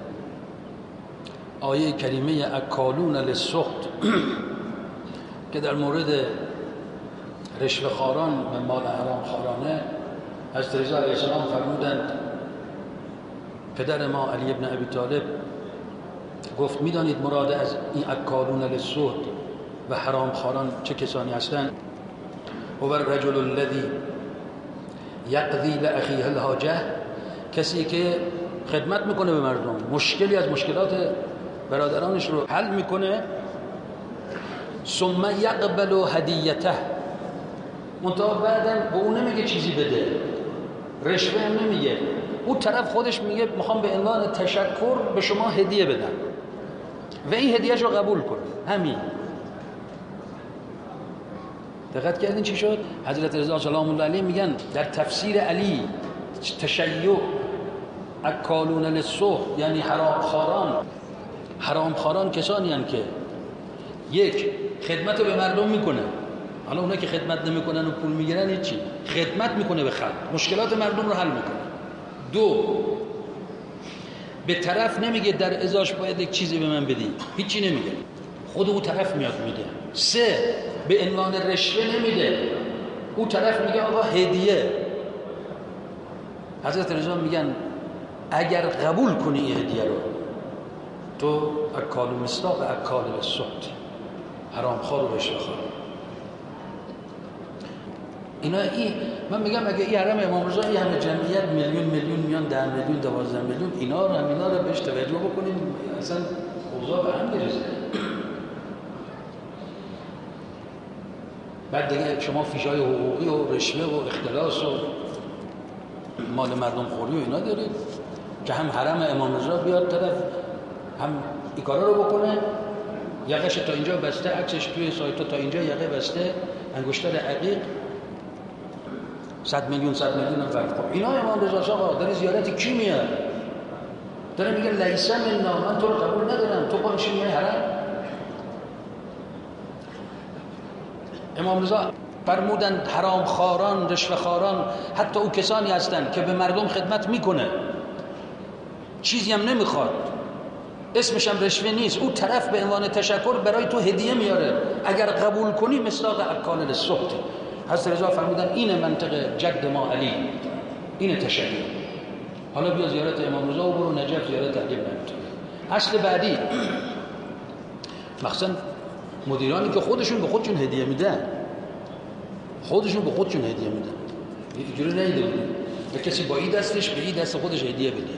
آیه کریمه اکالون للسخط که در مورد رشوه خاران و مال حرام خارانه، حضرت رضا علیه السلام فرمودند پدر ما علی ابن ابی طالب گفت میدانید مراد از این اکالون للسخط و حرام خاران چه کسانی هستند؟ هو الرجل الذی یقضی لاخیه الحاجه، کسی که خدمت میکنه به مردم، مشکلی از مشکلات برادرانش رو حل میکنه، ثم یقبل هدیته، منتها بعدم به اون نمیگه چیزی بده، رشوه هم نمیگه، اون طرف خودش میگه میخوام به عنوان تشکر به شما هدیه بدم و این هدیهش رو قبول کن. همین. دقت کردین چی شد؟ حضرت رضا سلام الله علیه میگن در تفسیر علی تشیع اکالون للسخط یعنی حرام خاران. حرام خاران کسانی هستند که یک خدمت به مردم میکنه، حالا اونا که خدمت نمیکنن و پول میگیرن چی؟ خدمت میکنه به خلق، مشکلات مردم رو حل میکنه. دو، به طرف نمیگه در ازاش باید یک چیزی به من بدی، هیچی نمیگه، خود اون طرف میاد میده. سه، به عنوان رشوه نمیده، اون طرف میگه آقا هدیه. حضرت رضا میگن اگر قبول کنی این هدیه رو تو اکال مصداق اکال للسخط، حرام خور و رشوه خور. اینا این من میگم اگه این حرم امام رضا این همه جمعیت میلیون میلیون میان ده میلیون دوازده میلیون اینا رو همینا رو بهش توجه بکنیم اصلا اوضاع به هم میرسه. بعد دیگه شما فیشای حقوقی و رشوه و اختلاس و مال مردم خوری و اینا دارید که هم حرم امام رضا بیاد طرف هم این کارا رو بکنه، یقش تا اینجا بسته، عکسش توی سایت تا اینجا یقه بسته، انگشتر عقیق، صد میلیون صد میلیون نفر. خب اینا امام رضا آقا داره زیارت کی میاد؟ داره میگه لیس منا، من تو رو قبول ندارم، تو پا میشی میای حرم. امام رضا فرمودند حرام خاران، رشوه خاران، حتی او کسانی هستند که به مردم خدمت میکنه، چیزی هم نمیخواد، اسمش هم رشوه نیست، او طرف به عنوان تشکر برای تو هدیه میاره، اگر قبول کنی مصداق اکال للسحت. حضرت رضا فرمودن اینه منطق جد ما علی، اینه تشکر. حالا بیا زیارت امام رضا و برو نجف زیارت علی بن ابی طالب. اصل بعدی مخصوصا مدیرانی که خودشون به خودشون هدیه میدن، خودشون به خودشون هدیه میدن، اینجوری نیده بودیم به کسی با این دستش به این دست خودش هدیه بده.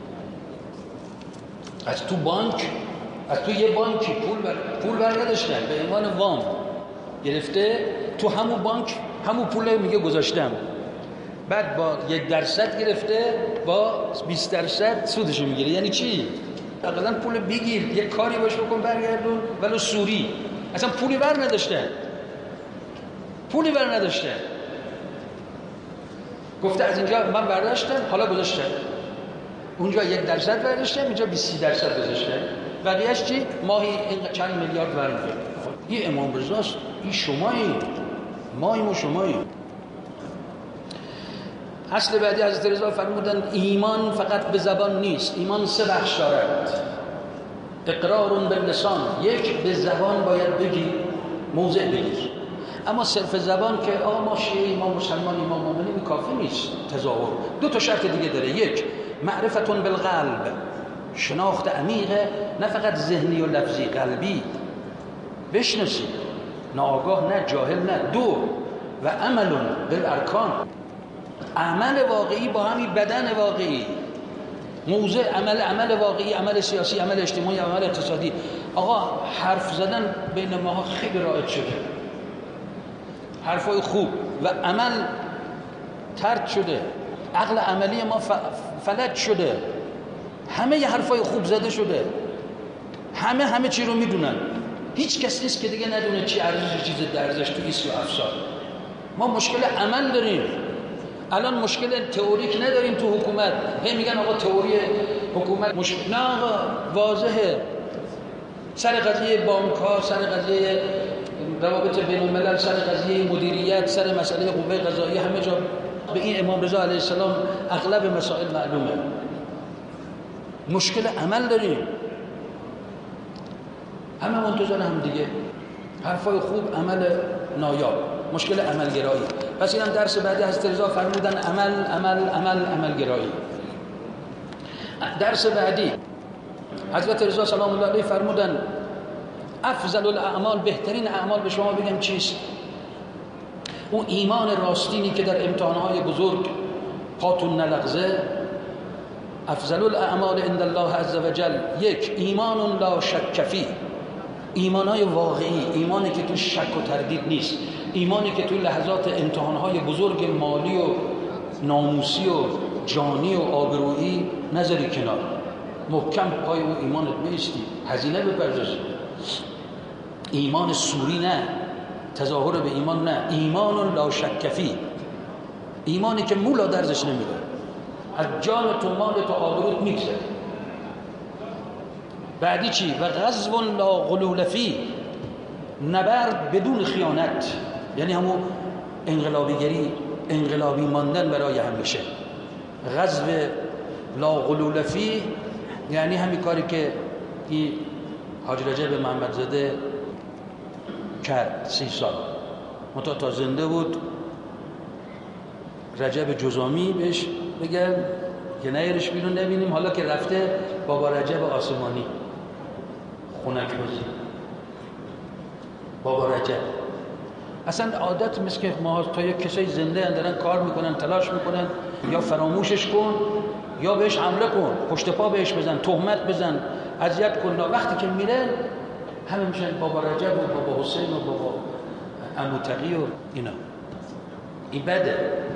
از تو بانک، از تو یه بانکی پول بر پول بر نداشتن، به عنوان وام گرفته، تو همون بانک همون پول میگه گذاشتم، بعد با یک درصد گرفته با بیست درصد سودش میگیره. یعنی چی؟ اقلا پول بگیر، یک کاری باش بکن برگردون، ولو سوری. اصلا پولی بر نداشتن، پولی بر نداشتن، گفته از اینجا من برداشتم حالا گذاشتم، اونجا یک درصد برداشتم، اینجا بیست درصد گذاشتم، بقیه‌اش چی؟ ماهی چند میلیارد برمی‌گرده. این امام رضاست، این شمایی، ماییم و شماییم. اصل بعدی حضرت رضا فرمودن ایمان فقط به زبان نیست، ایمان سه بخش دارد. اقرار باللسان، یک به زبان باید بگی، موضع بگیر، اما صرف زبان که آقا ما شیعه، ما مسلمان، ما مؤمنیم کافی نیست. تظاهر دو تا شرط دیگه داره. یک معرفتون بالقلب، شناخت عمیقه، نه فقط ذهنی و لفظی، قلبی بشناسی، ناآگاه نه، جاهل نه. دو و عمل بالارکان، عمل واقعی با همین بدن واقعی، موضع عمل، عمل واقعی، عمل سیاسی، عمل اجتماعی، عمل اقتصادی. آقا حرف زدن بین ما خیلی رایج شده، حرفای خوب و عمل ترد شده، عقل عملی ما فلج شده، همه ی حرفای خوب زده شده، همه همه چی رو میدونن، هیچ کس نیست که دیگه ندونه چی ارزش چیز درزش تو ایست و افسار. ما مشکل عمل داریم الان، مشکل تئوریک نداریم تو حکومت. هی میگن آقا تئوری حکومت مشکل، نه آقا واضحه، سر قضیه بانک ها، سر قضیه روابط بین الملل، سر قضیه مدیریت، سر مسئله قوه قضاییه، همه جا به این امام رضا علیه السلام اغلب مسائل معلومه. مشکل عمل داریم، همه منتظر هم دیگه، حرفای خوب، عمل نایاب، مشکل عملگرایی. پس اینم درس بعدی حضرت رضا فرمودن عمل عمل عمل عملگرایی. درس بعدی حضرت رضا سلام الله علیه فرمودن افضل الاعمال، بهترین اعمال به شما بگم چیست؟ اون ایمان راستینی که در امتحانهای بزرگ پاتون نلغزه. افضل الاعمال عند الله عز وجل، یک ایمان لا شک فیه، ایمانای واقعی، ایمانی که تو شک و تردید نیست، ایمانی که تو لحظات امتحانهای بزرگ مالی و ناموسی و جانی و آبرویی نذاری کنار، محکم پای اون ایمانت بایستی، هزینه بپردازی. ایمان سوری نه، تظاهر به ایمان نه، ایمان لا شک فیه، ایمانی که مولا درزش نمیره، از جان تو، مال تو، آبروت میگذره. بعدی چی؟ و غزو لا غلول فیه، نبرد بدون خیانت، یعنی همون انقلابیگری، انقلابی ماندن برای همیشه. غزو لا غلول فیه یعنی همین کاری که این حاج رجب محمدزاده کرد سی سال متا تا زنده بود. رجب جزامی بهش بگن که نیارش بیرون نبینیم، حالا که رفته بابا رجب آسمانی خونک بازی. بابا رجب اصلا عادت مثل که ما تا یک کسای زنده اندرن کار میکنن، تلاش میکنن، یا فراموشش کن یا بهش حمله کن، پشت پا بهش بزن، تهمت بزن، اذیت کن. وقتی که میره همه میشن بابا رجب و بابا حسین و بابا عمو تقی و اینا. این بده.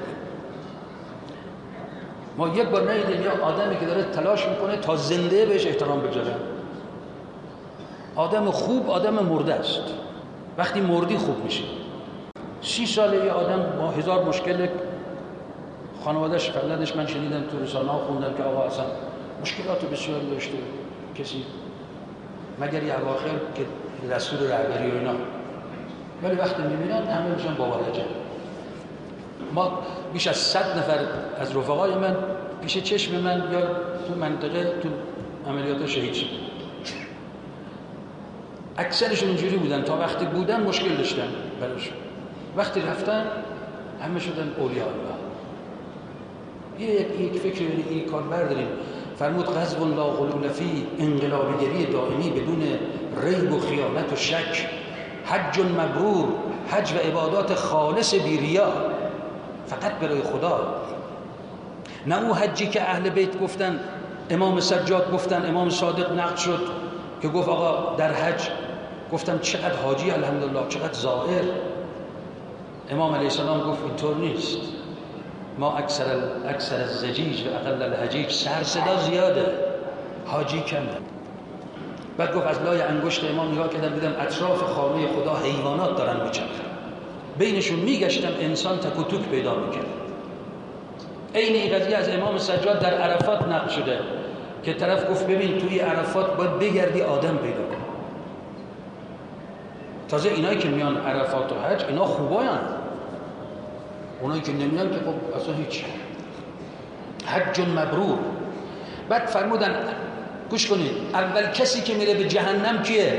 ما یک بار ندیدیم یا آدمی که داره تلاش میکنه تا زنده بهش احترام بگذارن. آدم خوب آدم مرده است، وقتی مردی خوب میشه. سی ساله یه آدم با هزار مشکل خانواده‌اش فلدش من شنیدم تو رسانه‌ها خوندم که آقا اصلا مشکلات بسیار داشته، کسی مگر یه اواخر که دستور رهبری و اینا، ولی وقتی میبینن همه میشن باورجه. ما بیش از صد نفر از رفقای من پیش چشم من یا تو منطقه تو عملیات شهید شد. اکثرشون اینجوری بودن، تا وقتی بودن مشکل داشتن براشون، وقتی رفتن همه شدن اولیاء الله. یک یک فکر این کار برداریم. فرمود غزو لا غلول فی، انقلابگری دائمی بدون ریب و خیانت و شک، حج مبرور، حج و عبادات خالص بی ریا، فقط برای خدا. نه او حجی که اهل بیت گفتن، امام سجاد گفتن، امام صادق نقد شد که گفت آقا در حج گفتم چقدر حاجی الحمدلله، چقدر زائر. امام علیه السلام گفت اینطور نیست، ما اکثر اکثر الزجیج و اقل الحجیج، سر صدا زیاده، حاجی کمه. بعد گفت از لای انگشت امام نگاه کردم دیدم اطراف خانه خدا حیوانات دارن میچرخن، بینشون میگشتم انسان تک و توک پیدا میکرد. عین این قضیه از امام سجاد در عرفات نقل شده که طرف گفت ببین توی عرفات باید بگردی آدم پیدا کن. تازه اینایی که میان عرفات و حج اینا خوبایان، اونایی که نمیان که خب اصلا هیچ. حج مبرور. بعد فرمودن گوش کنید، اول کسی که میره به جهنم کیه؟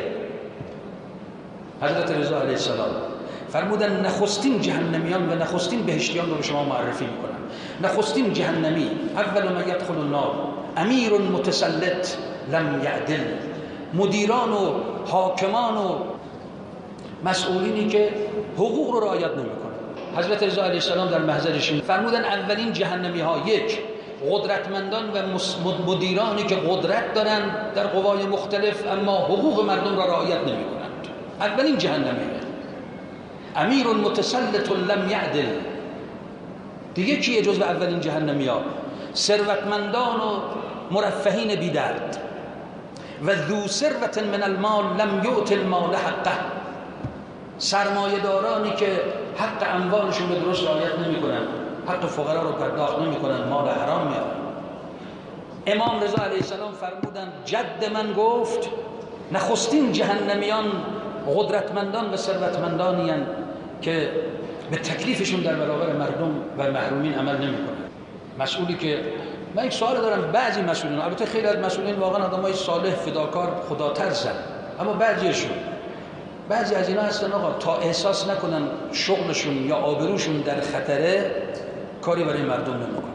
حضرت رضا علیه السلام فرمودن نخستین جهنمیان و نخستین بهشتیان رو به شما معرفی میکنم. نخستین جهنمی، اول ما یدخل النار امیر متسلط لم یعدل، مدیران و حاکمان و مسئولینی که حقوق رو رعایت نمیکنن. حضرت رضا علیه السلام در محضرشون فرمودن اولین جهنمی ها، یک قدرتمندان و مدیرانی که قدرت دارن در قوای مختلف اما حقوق مردم را رعایت نمیکنند، اولین جهنمیه. امیر متسلط لم یعدل، دیگه کیه جزو اولین جهنمی ها؟ ثروتمندان و مرفهین بی درد و ذو ثروت من المال لم یؤت المال حقه، سرمایه دارانی که حق اموالشون به درست رعایت نمیکنن، حق فقرا رو پرداخت نمیکنن، مال حرام میارن. امام رضا علیه السلام فرمودن جد من گفت نخستین جهنمیان قدرتمندان و ثروتمندانی هستند که به تکلیفشون در برابر مردم و محرومین عمل نمیکنن. مسئولی که من یک سوال دارم، بعضی مسئولین، البته خیلی از مسئولین واقعا آدمای صالح فداکار خدا ترسن، اما بعضیشون بعضی از اینا هستن آقا تا احساس نکنن شغلشون یا آبروشون در خطره کاری برای مردم نمیکنن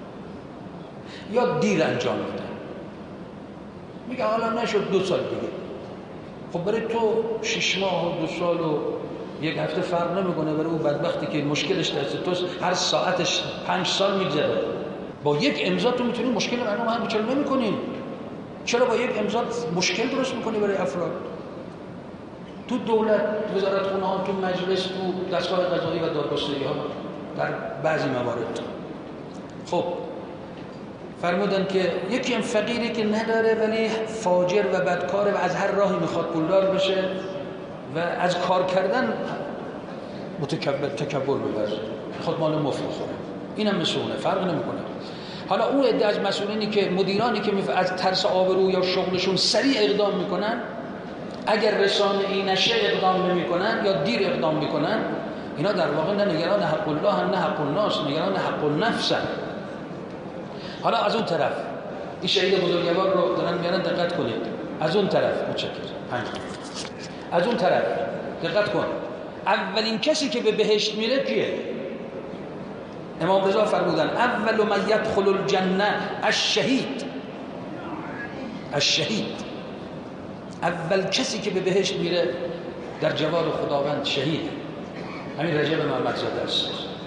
یا دیر انجام میدن. میگه حالا نشد دو سال دیگه. خب برای تو شش ماه و دو سال و یک هفته فرق نمیکنه، برای اون بدبختی که مشکلش دست توست هر ساعتش پنج سال میگذره. با یک امضا تو میتونی مشکل مردم حل چرا نمیکنی؟ چرا با یک امضا مشکل درست میکنی برای افراد؟ تو دولت، وزارت خونه ها، تو مجلس، تو دستگاه قضایی و دادگستری ها در بعضی موارد. خب فرمودن که یکی هم فقیری که نداره ولی فاجر و بدکاره و از هر راهی میخواد پولدار بشه و از کار کردن متکبر تکبر ببره، میخواد مال مفت بخوره، اینم مثل اونه، فرق نمیکنه. حالا اون عده از مسئولینی که مدیرانی که از ترس آبرو یا شغلشون سریع اقدام میکنن، اگر رسانه ای نشه اقدام نمیکنن یا دیر اقدام میکنن، اینا در واقع نه نگران حق الله نه حق الناس، نگران حق النفس. حالا از اون طرف این شهید بزرگوار رو دارن میارن، دقت کنید. از اون طرف متشکرم پنج از اون طرف دقت کن، اولین کسی که به بهشت میره کیه؟ امام رضا فرمودن اول من یدخل الجنه الشهید. الشهید اول کسی که به بهشت میره در جوار خداوند شهید، همین رجب محمدزاده است.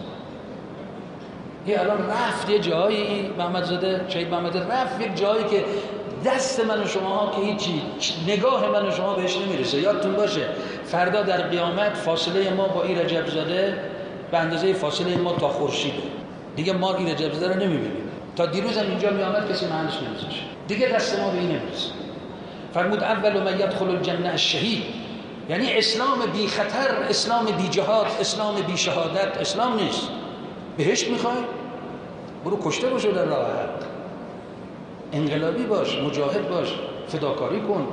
این الان رفت یه جایی، محمدزاده شهید محمد رفت یک جایی که دست من و شما ها که هیچی، نگاه من و شما بهش نمیرسه. یادتون باشه فردا در قیامت فاصله ما با این رجب زاده به اندازه فاصله ما تا خورشیده. دیگه ما این رجب زاده رو نمیبینیم. تا دیروز هم اینجا میامد کسی محلش نمیذاشه، دیگه دست ما به این نمیرسه. فرمود اول من یدخل الجنه الشهید، یعنی اسلام بی خطر، اسلام بی جهاد، اسلام بی شهادت اسلام نیست. بهشت میخوای؟ برو کشته باشو در راه حق، انقلابی باش، مجاهد باش، فداکاری کن.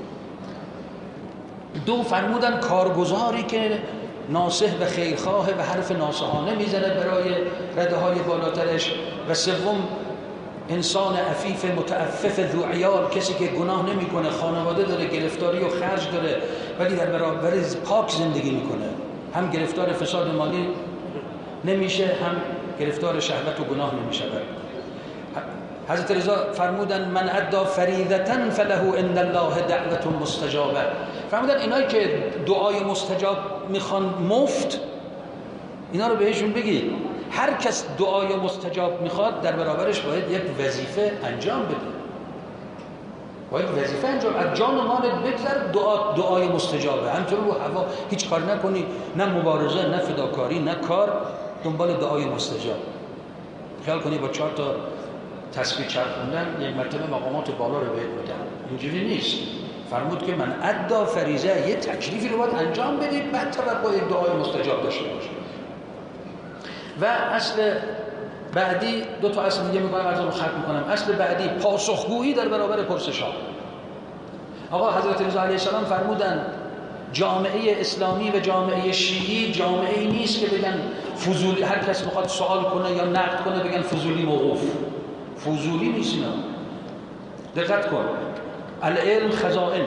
دو، فرمودن کارگزاری که ناصح و خیرخواه و حرف ناصحانه میزنه برای رده های بالاترش. و سوم، انسان عفیف متعفف ذو عیال، کسی که گناه نمیکنه، خانواده داره، گرفتاری و خرج داره، ولی در برابر پاک زندگی میکنه، هم گرفتار فساد مالی نمیشه، هم گرفتار شهوت و گناه نمیشه. حضرت رضا فرمودن من ادى فریضة فله ان الله دعوة مستجابه. فرمودن اینایی که دعای مستجاب میخوان مفت، اینا رو بهشون بگید هر کس دعای مستجاب میخواد در برابرش باید یک وظیفه انجام بده، باید وظیفه انجام، از جان و مالت بگذر، دعا دعای مستجابه. همینطور رو هوا هیچ کار نکنی، نه مبارزه، نه فداکاری، نه کار، دنبال دعای مستجاب. خیال کنی با چهار تا تسبیح چرخوندن یک مرتبه مقامات بالا رو بهت میدن، اینجوری نیست. فرمود که من ادى فریضه، یه تکلیفی رو باید انجام بدید، بعد توقع دعای مستجاب داشته باشه. و اصل بعدی، دو تا اصل دیگه میگم عرض رو ختم میکنم. اصل بعدی پاسخگویی در برابر پرسش ها. آقا حضرت رضا علیه السلام فرمودن جامعه اسلامی و جامعه شیعی جامعه ای نیست که بگن فضولی، هر کس میخواد سوال کنه یا نقد کنه بگن فضولی موقوف. فضولی نیست اینا. دقت کن، العلم خزائن،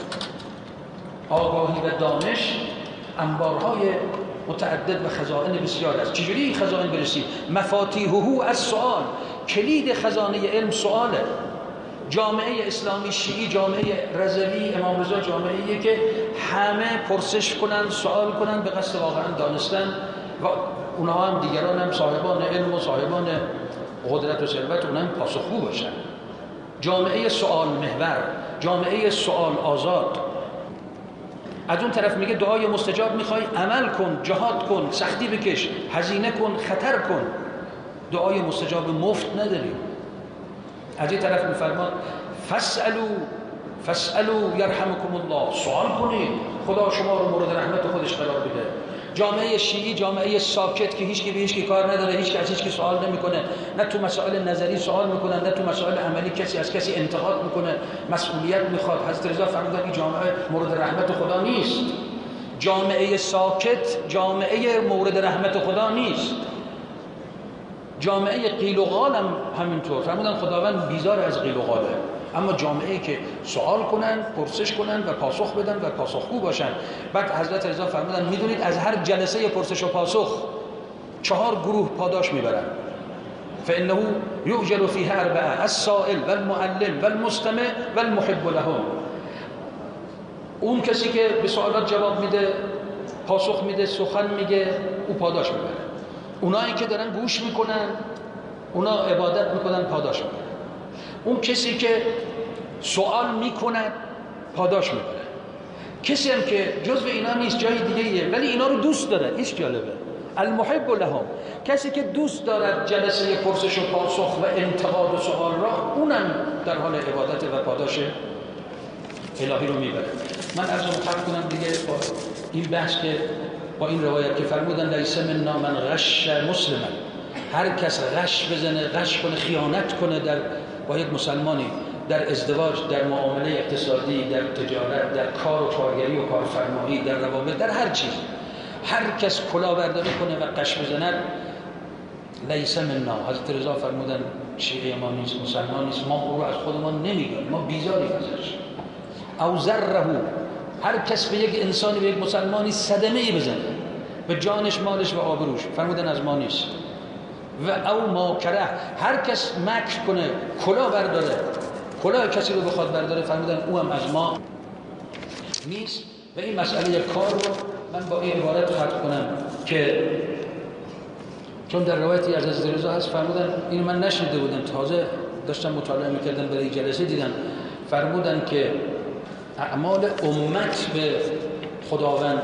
آگاهی و دانش انبارهای متعدد و خزائن بسیار است. چجوری این خزائن برسید؟ مفاتیحه از سوال، کلید خزانه علم سواله. جامعه اسلامی شیعی، جامعه رضوی امام رضا، جامعه‌ایه که همه پرسش کنن، سوال کنن به قصد واقعا دانستن، و اونها هم دیگران هم صاحبان علم و صاحبان قدرت و ثروت، اونها هم پاسخگو باشن. جامعه سوال محور، جامعه سوال آزاد. از اون طرف میگه دعای مستجاب میخوای، عمل کن، جهاد کن، سختی بکش، هزینه کن، خطر کن. دعای مستجاب مفت نداری. از این طرف میفرماد فاسالو فاسالو یرحمکم الله، سوال کنید خدا شما رو مورد رحمت خودش قرار بده. جامعه شیعی جامعه ساکت که هیچ کی به هیچ کی کار نداره، هیچ کس هیچ کی سوال نمیکنه، نه تو مسائل نظری سوال میکنن، نه تو مسائل عملی کسی از کسی انتقاد میکنه، مسئولیت میخواد. حضرت رضا فرمودن این جامعه مورد رحمت خدا نیست. جامعه ساکت جامعه مورد رحمت خدا نیست. جامعه قیل و قال هم همینطور. فرمودن خداوند بیزار از قیل و قاله. اما جامعه‌ای که سوال کنن، پرسش کنن و پاسخ بدن و پاسخگو باشن. بعد حضرت رضا فرمودن میدونید از هر جلسه پرسش و پاسخ چهار گروه پاداش میبرن. فانه یؤجر فیها اربعه، السائل والمعلم والمستمع والمحب لهم. اون کسی که به سوالات جواب میده، پاسخ میده، سخن میگه، او پاداش میبره. اونایی که دارن گوش میکنن، اونا عبادت میکنن، پاداش میبرن. اون کسی که سوال میکند پاداش میبره. کسی هم که جزو اینا نیست، جای دیگه ایه، ولی اینا رو دوست داره. ایش جالبه، المحب لهم، کسی که دوست دارد جلسه پرسش و پاسخ و انتقاد و سوال را، اونم در حال عبادت و پاداش الهی رو میبره. من از اون ختم کنم دیگه با این بحث که با این روایت که فرمودن لیس منا من غش مسلما، هر کس غش بزنه، غش کنه، خیانت کنه در با یک مسلمانی، در ازدواج، در معامله اقتصادی، در تجارت، در کار و کارگری و کارفرمایی، در روابط، در هر چیز، هر کس کلاهبرداری کنه و غش بزنه لیس منا. حضرت رضا فرمودن شیعه ما نیست، مسلمان نیست، ما او رو از خودمان نمیگیم، ما بیزاریم ازش. او ذره، هر کس به یک انسانی، به یک مسلمانی صدمه‌ای بزنه به جانش، مالش و آبروش، فرمودن از ما نیست. و او ما کره، هر کس مکر کنه، کلاه برداره، کلاه کسی رو بخواد برداره، فرمودن او هم از ما نیست. و این مسئله کار رو من با این عبارت ختم کنم که چون در روایتی از حضرت رضا هست، فرمودن اینو من نشنیده بودم، تازه داشتم مطالعه میکردم برای جلسه دیدم، فرمودن که اعمال امت به خداوند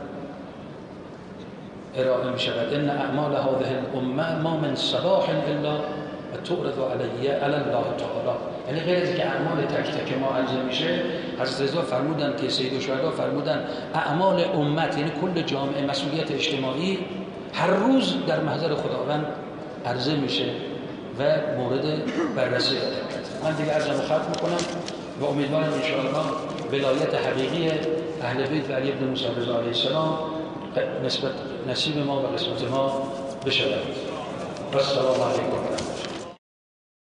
ارائه می شود. ان اعمال هذه الامه ما من صباح الا تعرض علیه علی الله تعالی. یعنی غیر از اینکه اعمال تک تک ما عرضه میشه، حضرت رضا فرمودن که سید الشهدا فرمودن اعمال امت، یعنی کل جامعه، مسئولیت اجتماعی، هر روز در محضر خداوند عرضه میشه و مورد بررسی قرار گرفته. من دیگه عرضمو ختم میکنم و امیدوارم ان شاء الله ولایت حقیقی اهل بیت و علی بن موسی رضا علیه السلام نسبت نصیب ما و قسمت ما بشود. و السلام علیکم.